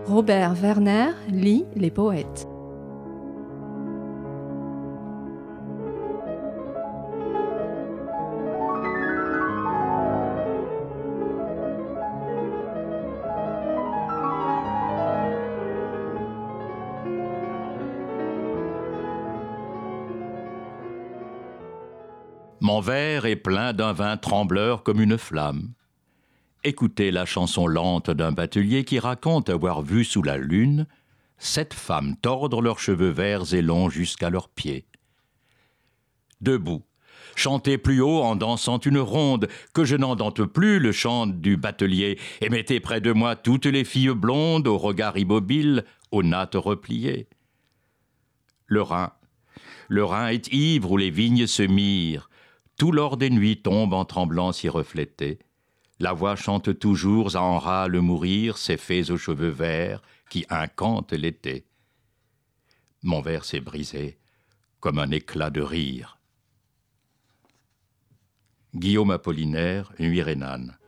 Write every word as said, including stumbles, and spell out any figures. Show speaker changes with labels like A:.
A: Robert Werner lit les poètes.
B: Mon verre est plein d'un vin trembleur comme une flamme. Écoutez la chanson lente d'un batelier qui raconte avoir vu sous la lune sept femmes tordre leurs cheveux verts et longs jusqu'à leurs pieds. Debout, chantez plus haut en dansant une ronde, que je n'entende plus le chant du batelier, et mettez près de moi toutes les filles blondes, au regard immobile, aux nattes repliées. Le Rhin, le Rhin est ivre où les vignes se mirent, tout l'or des nuits tombe en tremblant s'y refléter. La voix chante toujours à en râle mourir ces fées aux cheveux verts qui incantent l'été. Mon verre s'est brisé comme un éclat de rire. Guillaume Apollinaire, Nuit rhénane.